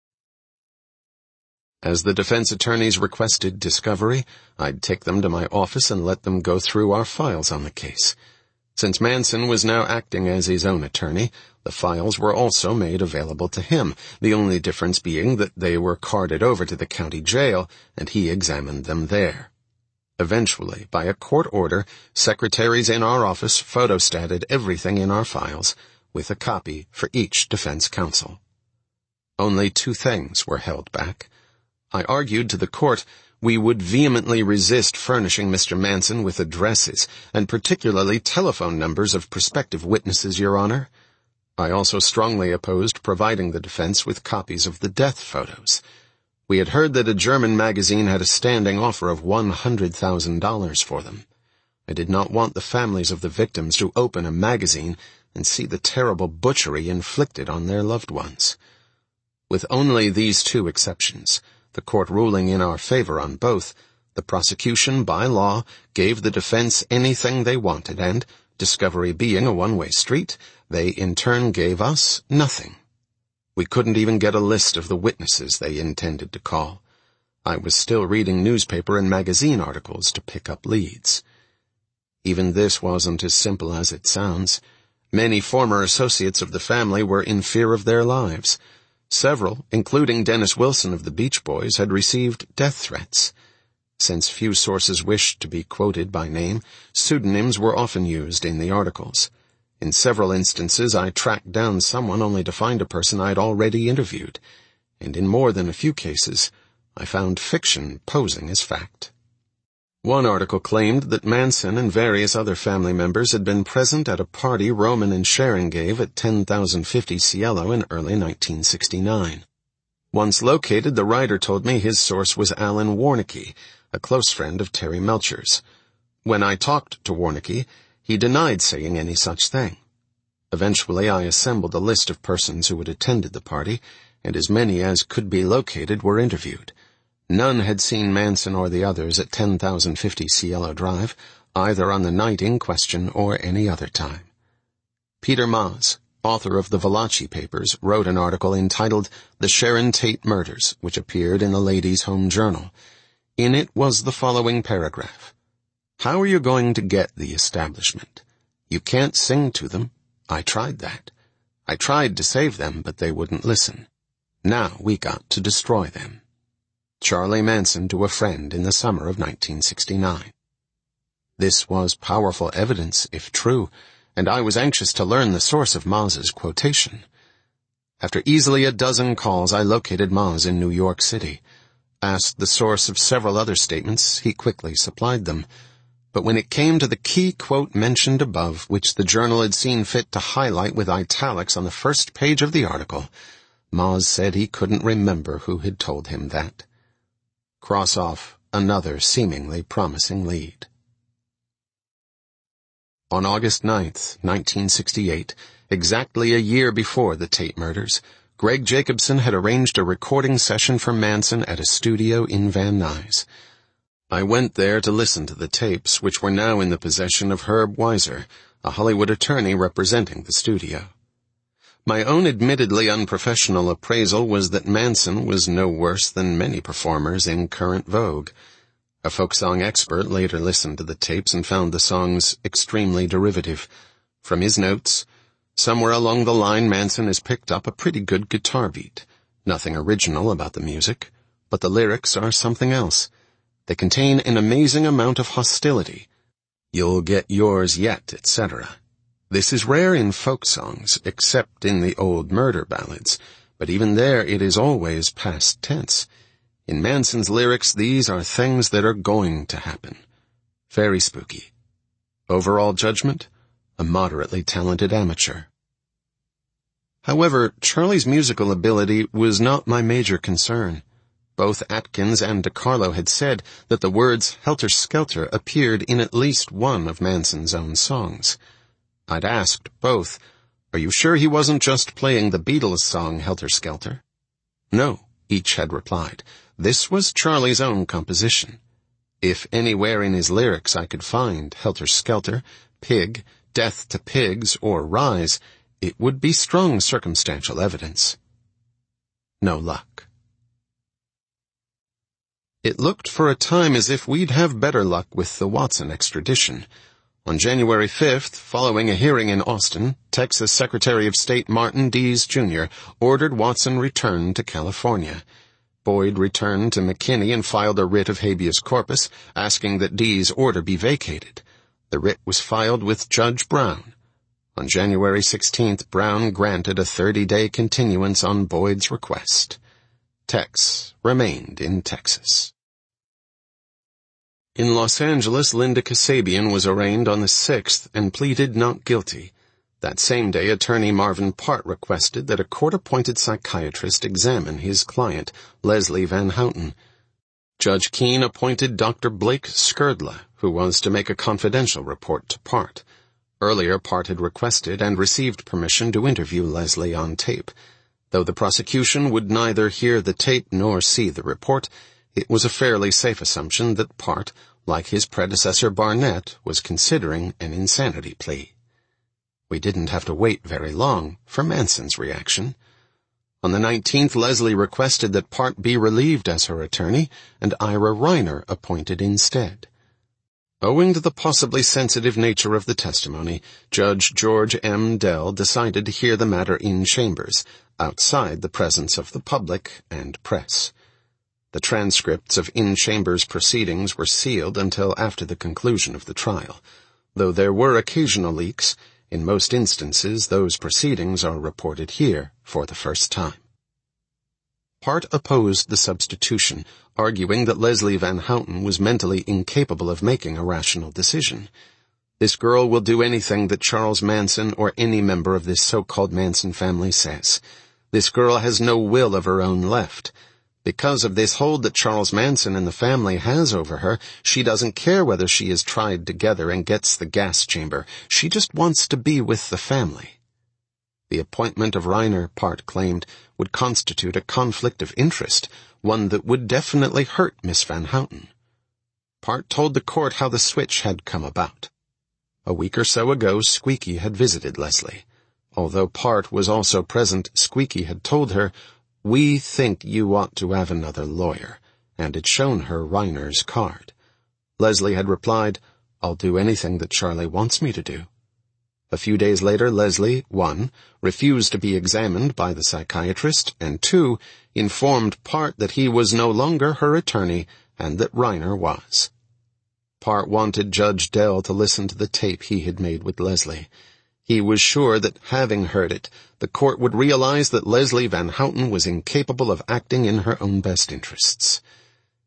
As the defense attorneys requested discovery, I'd take them to my office and let them go through our files on the case. Since Manson was now acting as his own attorney, the files were also made available to him, the only difference being that they were carted over to the county jail, and he examined them there. Eventually, by a court order, secretaries in our office photostated everything in our files, with a copy for each defense counsel. Only two things were held back. I argued to the court we would vehemently resist furnishing Mister Manson with addresses, and particularly telephone numbers of prospective witnesses, Your Honor. I also strongly opposed providing the defense with copies of the death photos. We had heard that a German magazine had a standing offer of one hundred thousand dollars for them. I did not want the families of the victims to open a magazine and see the terrible butchery inflicted on their loved ones. With only these two exceptions, the court ruling in our favor on both, the prosecution, by law, gave the defense anything they wanted, and, discovery being a one-way street, they in turn gave us nothing. We couldn't even get a list of the witnesses they intended to call. I was still reading newspaper and magazine articles to pick up leads. Even this wasn't as simple as it sounds. Many former associates of the family were in fear of their lives. Several, including Dennis Wilson of the Beach Boys, had received death threats. Since few sources wished to be quoted by name, pseudonyms were often used in the articles. In several instances, I tracked down someone only to find a person I'd already interviewed, and in more than a few cases, I found fiction posing as fact. One article claimed that Manson and various other family members had been present at a party Roman and Sharon gave at ten thousand fifty Cielo in early nineteen sixty-nine. Once located, the writer told me his source was Alan Warnicki, a close friend of Terry Melcher's. When I talked to Warnicki, he denied saying any such thing. Eventually, I assembled a list of persons who had attended the party, and as many as could be located were interviewed. None had seen Manson or the others at ten thousand fifty Cielo Drive, either on the night in question or any other time. Peter Maas, author of the Valachi Papers, wrote an article entitled The Sharon Tate Murders, which appeared in the Ladies' Home Journal. In it was the following paragraph. How are you going to get the establishment? You can't sing to them. I tried that. I tried to save them, but they wouldn't listen. Now we got to destroy them. Charlie Manson to a friend in the summer of nineteen sixty-nine. This was powerful evidence, if true, and I was anxious to learn the source of Maas's quotation. After easily a dozen calls, I located Maas in New York City. Asked the source of several other statements, he quickly supplied them. But when it came to the key quote mentioned above, which the journal had seen fit to highlight with italics on the first page of the article, Moz said he couldn't remember who had told him that. Cross off another seemingly promising lead. On August ninth, nineteen sixty-eight, exactly a year before the Tate murders, Greg Jacobson had arranged a recording session for Manson at a studio in Van Nuys. I went there to listen to the tapes, which were now in the possession of Herb Weiser, a Hollywood attorney representing the studio. My own admittedly unprofessional appraisal was that Manson was no worse than many performers in current vogue. A folk song expert later listened to the tapes and found the songs extremely derivative. From his notes, somewhere along the line Manson has picked up a pretty good guitar beat. Nothing original about the music, but the lyrics are something else. They contain an amazing amount of hostility. You'll get yours yet, et cetera. This is rare in folk songs, except in the old murder ballads, but even there it is always past tense. In Manson's lyrics, these are things that are going to happen. Very spooky. Overall judgment? A moderately talented amateur. However, Charlie's musical ability was not my major concern. Both Atkins and DiCarlo had said that the words helter-skelter appeared in at least one of Manson's own songs. I'd asked both, "Are you sure he wasn't just playing the Beatles song Helter-Skelter?" "No," each had replied. "This was Charlie's own composition. If anywhere in his lyrics I could find Helter-Skelter, Pig, Death to Pigs, or Rise, it would be strong circumstantial evidence." No luck. It looked for a time as if we'd have better luck with the Watson extradition. On January fifth, following a hearing in Austin, Texas Secretary of State Martin Dees, Junior ordered Watson returned to California. Boyd returned to McKinney and filed a writ of habeas corpus, asking that Dees' order be vacated. The writ was filed with Judge Brown. On January sixteenth, Brown granted a thirty-day continuance on Boyd's request. Tex remained in Texas. In Los Angeles, Linda Kasabian was arraigned on the sixth and pleaded not guilty. That same day, attorney Marvin Part requested that a court-appointed psychiatrist examine his client, Leslie Van Houten. Judge Keene appointed Doctor Blake Skrdla, who was to make a confidential report to Part. Earlier, Part had requested and received permission to interview Leslie on tape. Though the prosecution would neither hear the tape nor see the report, it was a fairly safe assumption that Part, like his predecessor Barnett, was considering an insanity plea. We didn't have to wait very long for Manson's reaction. On the nineteenth, Leslie requested that Part be relieved as her attorney and Ira Reiner appointed instead. Owing to the possibly sensitive nature of the testimony, Judge George M. Dell decided to hear the matter in chambers, outside the presence of the public and press. The transcripts of in-chambers proceedings were sealed until after the conclusion of the trial. Though there were occasional leaks, in most instances those proceedings are reported here for the first time. Part opposed the substitution, arguing that Leslie Van Houten was mentally incapable of making a rational decision. "This girl will do anything that Charles Manson or any member of this so-called Manson family says. This girl has no will of her own left. Because of this hold that Charles Manson and the family has over her, she doesn't care whether she is tried together and gets the gas chamber. She just wants to be with the family." The appointment of Reiner, Part claimed, would constitute a conflict of interest, one that would definitely hurt Miss Van Houten. Part told the court how the switch had come about. A week or so ago, Squeaky had visited Leslie. Although Part was also present, Squeaky had told her, "We think you ought to have another lawyer," and had shown her Reiner's card. Leslie had replied, "I'll do anything that Charlie wants me to do." A few days later, Leslie, one, refused to be examined by the psychiatrist, and two, informed Part that he was no longer her attorney and that Reiner was. Part wanted Judge Dell to listen to the tape he had made with Leslie. He was sure that, having heard it, the court would realize that Leslie Van Houten was incapable of acting in her own best interests.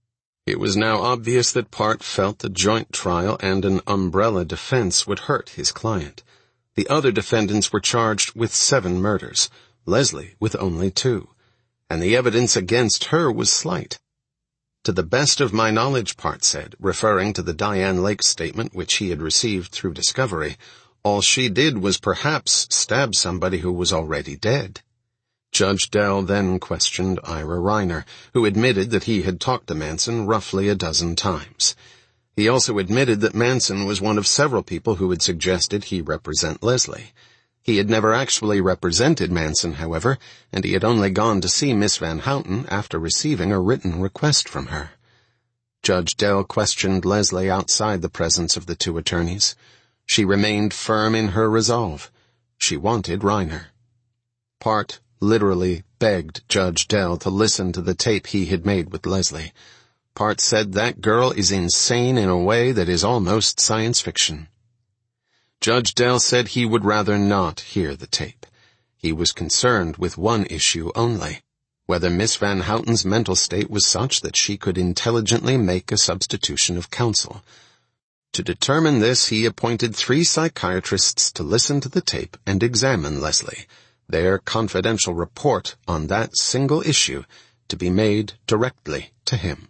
It was now obvious that Part felt a joint trial and an umbrella defense would hurt his client. The other defendants were charged with seven murders, Leslie with only two, and the evidence against her was slight. To the best of my knowledge, Part said, referring to the Diane Lake statement which he had received through discovery, all she did was perhaps stab somebody who was already dead. Judge Dell then questioned Ira Reiner, who admitted that he had talked to Manson roughly a dozen times. He also admitted that Manson was one of several people who had suggested he represent Leslie. He had never actually represented Manson, however, and he had only gone to see Miss Van Houten after receiving a written request from her. Judge Dell questioned Leslie outside the presence of the two attorneys. She remained firm in her resolve. She wanted Reiner. Part literally begged Judge Dell to listen to the tape he had made with Leslie. Part said that girl is insane in a way that is almost science fiction. Judge Dell said he would rather not hear the tape. He was concerned with one issue only, whether Miss Van Houten's mental state was such that she could intelligently make a substitution of counsel. To determine this, he appointed three psychiatrists to listen to the tape and examine Leslie, their confidential report on that single issue to be made directly to him.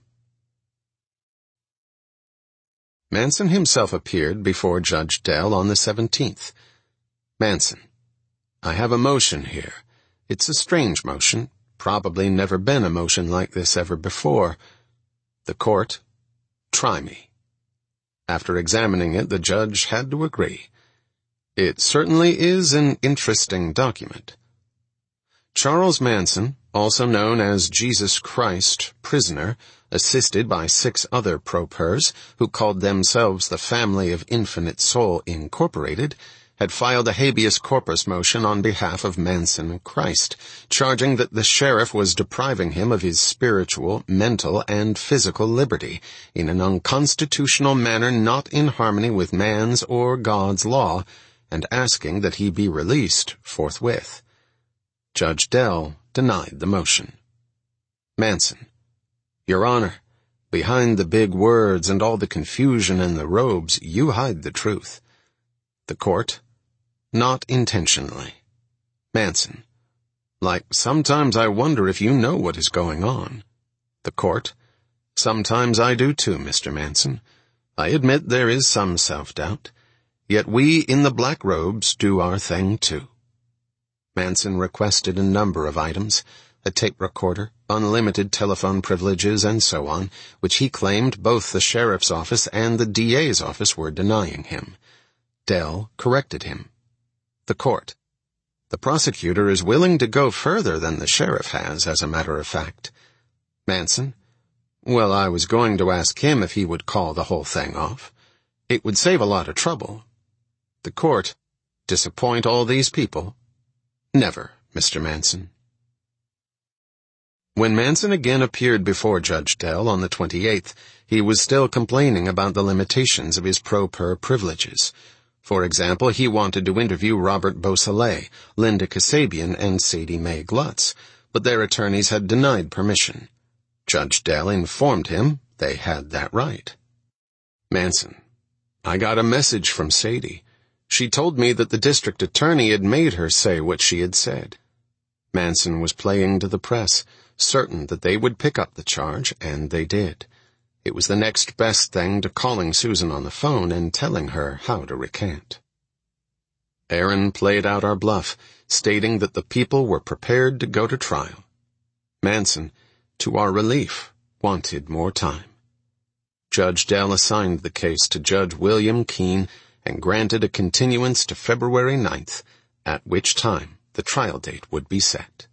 Manson himself appeared before Judge Dell on the seventeenth. Manson, I have a motion here. It's a strange motion, probably never been a motion like this ever before. The court, try me. After examining it, the judge had to agree. It certainly is an interesting document. Charles Manson, also known as Jesus Christ, prisoner, assisted by six other pro-pers who called themselves the Family of Infinite Soul Incorporated, had filed a habeas corpus motion on behalf of Manson Christ, charging that the sheriff was depriving him of his spiritual, mental, and physical liberty in an unconstitutional manner not in harmony with man's or God's law, and asking that he be released forthwith. Judge Dell denied the motion. Manson, Your Honor, behind the big words and all the confusion and the robes, you hide the truth. The court, not intentionally. Manson, like, sometimes I wonder if you know what is going on. The court, sometimes I do too, Mister Manson. I admit there is some self-doubt. Yet we in the black robes do our thing too. Manson requested a number of items, a tape recorder, unlimited telephone privileges, and so on, which he claimed both the sheriff's office and the D A's office were denying him. Dell corrected him. The court, the prosecutor is willing to go further than the sheriff has, as a matter of fact. Manson, well, I was going to ask him if he would call the whole thing off. It would save a lot of trouble. The court, disappoint all these people? Never, Mister Manson. When Manson again appeared before Judge Dell on the twenty-eighth, he was still complaining about the limitations of his pro-per privileges. For example, he wanted to interview Robert Beausoleil, Linda Kasabian, and Sadie Mae Glutz, but their attorneys had denied permission. Judge Dell informed him they had that right. Manson, I got a message from Sadie. She told me that the district attorney had made her say what she had said. Manson was playing to the press, certain that they would pick up the charge, and they did. It was the next best thing to calling Susan on the phone and telling her how to recant. Aaron played out our bluff, stating that the people were prepared to go to trial. Manson, to our relief, wanted more time. Judge Dell assigned the case to Judge William Keene and granted a continuance to February ninth, at which time the trial date would be set.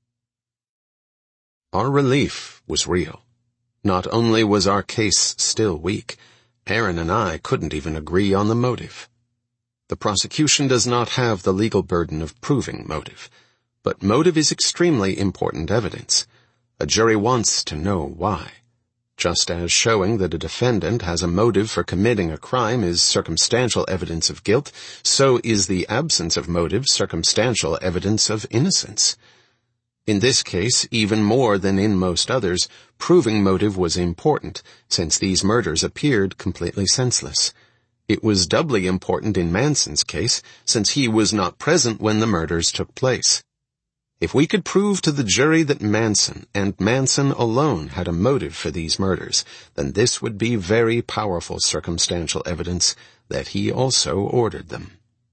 Our relief was real. Not only was our case still weak, Aaron and I couldn't even agree on the motive. The prosecution does not have the legal burden of proving motive, but motive is extremely important evidence. A jury wants to know why. Just as showing that a defendant has a motive for committing a crime is circumstantial evidence of guilt, so is the absence of motive circumstantial evidence of innocence. In this case, even more than in most others, proving motive was important, since these murders appeared completely senseless. It was doubly important in Manson's case, since he was not present when the murders took place. If we could prove to the jury that Manson, and Manson alone, had a motive for these murders, then this would be very powerful circumstantial evidence that he also ordered them.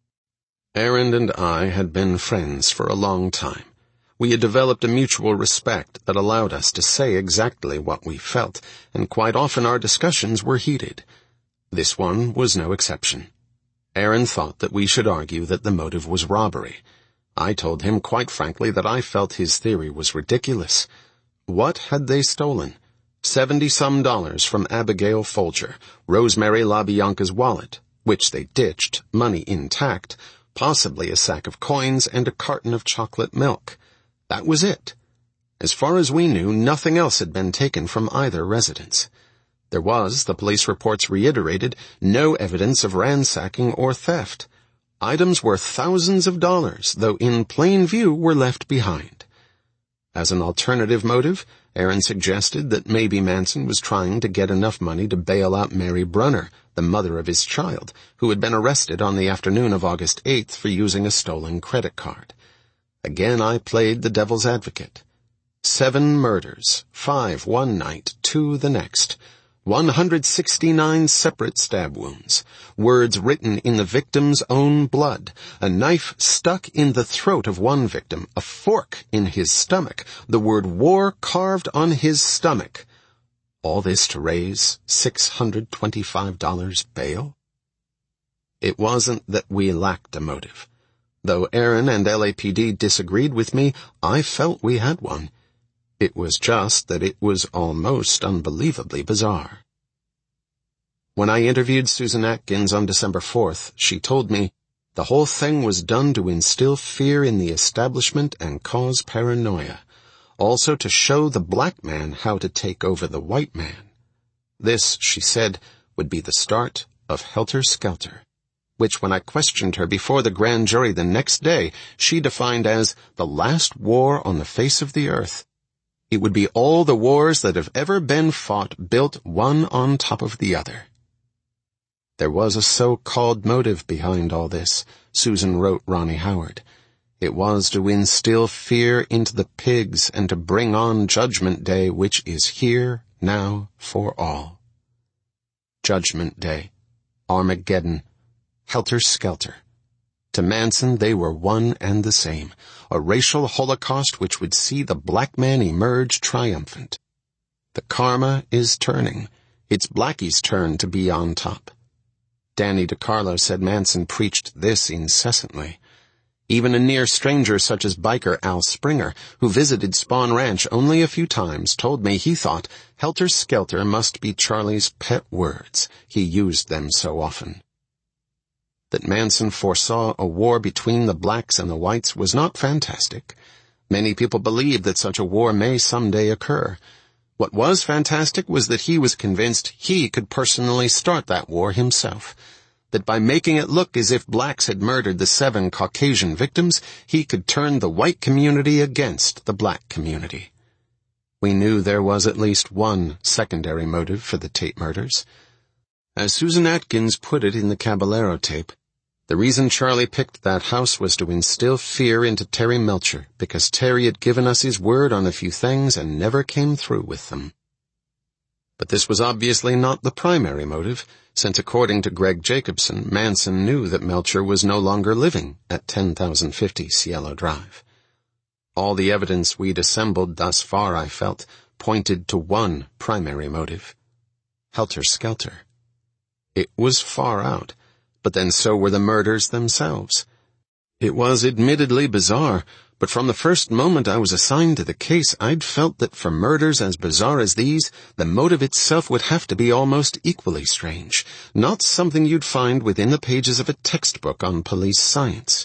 Aaron and I had been friends for a long time. We had developed a mutual respect that allowed us to say exactly what we felt, and quite often our discussions were heated. This one was no exception. Aaron thought that we should argue that the motive was robbery. I told him quite frankly that I felt his theory was ridiculous. What had they stolen? Seventy-some dollars from Abigail Folger, Rosemary LaBianca's wallet, which they ditched, money intact, possibly a sack of coins and a carton of chocolate milk. That was it. As far as we knew, nothing else had been taken from either residence. There was, the police reports reiterated, no evidence of ransacking or theft. Items worth thousands of dollars, though in plain view, were left behind. As an alternative motive, Aaron suggested that maybe Manson was trying to get enough money to bail out Mary Brunner, the mother of his child, who had been arrested on the afternoon of August eighth for using a stolen credit card. Again I played the devil's advocate. Seven murders, five one night, two the next. one hundred sixty-nine separate stab wounds, words written in the victim's own blood, a knife stuck in the throat of one victim, a fork in his stomach, the word war carved on his stomach. All this to raise six hundred twenty-five dollars bail? It wasn't that we lacked a motive. Though Aaron and L A P D disagreed with me, I felt we had one. It was just that it was almost unbelievably bizarre. When I interviewed Susan Atkins on December fourth, she told me the whole thing was done to instill fear in the establishment and cause paranoia, also to show the black man how to take over the white man. This, she said, would be the start of Helter Skelter, which when I questioned her before the grand jury the next day, she defined as the last war on the face of the earth. It would be all the wars that have ever been fought built one on top of the other. There was a so-called motive behind all this, Susan wrote Ronnie Howard. It was to instill fear into the pigs and to bring on Judgment Day, which is here now for all. Judgment Day, Armageddon, Helter Skelter. To Manson they were one and the same, a racial holocaust which would see the black man emerge triumphant. The karma is turning. It's Blackie's turn to be on top. Danny DiCarlo said Manson preached this incessantly. Even a near stranger such as biker Al Springer, who visited Spawn Ranch only a few times, told me he thought Helter Skelter must be Charlie's pet words. He used them so often. That Manson foresaw a war between the blacks and the whites was not fantastic. Many people believe that such a war may someday occur. What was fantastic was that he was convinced he could personally start that war himself. That by making it look as if blacks had murdered the seven Caucasian victims, he could turn the white community against the black community. We knew there was at least one secondary motive for the Tate murders. As Susan Atkins put it in the Caballero tape, the reason Charlie picked that house was to instill fear into Terry Melcher, because Terry had given us his word on a few things and never came through with them. But this was obviously not the primary motive, since according to Greg Jacobson, Manson knew that Melcher was no longer living at ten thousand fifty Cielo Drive. All the evidence we'd assembled thus far, I felt, pointed to one primary motive. Helter Skelter. It was far out. But then so were the murders themselves. It was admittedly bizarre, but from the first moment I was assigned to the case, I'd felt that for murders as bizarre as these, the motive itself would have to be almost equally strange, not something you'd find within the pages of a textbook on police science.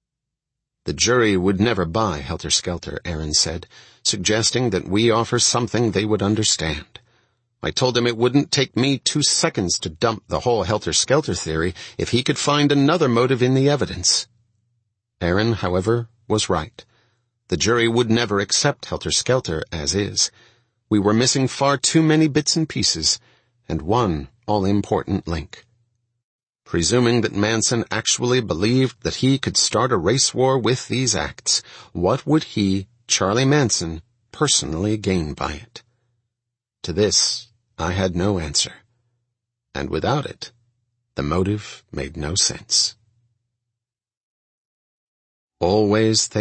The jury would never buy Helter Skelter, Aaron said, suggesting that we offer something they would understand. I told him it wouldn't take me two seconds to dump the whole helter-skelter theory if he could find another motive in the evidence. Aaron, however, was right. The jury would never accept Helter Skelter as is. We were missing far too many bits and pieces, and one all-important link. Presuming that Manson actually believed that he could start a race war with these acts, what would he, Charlie Manson, personally gain by it? To this, I had no answer. And without it, the motive made no sense. Always think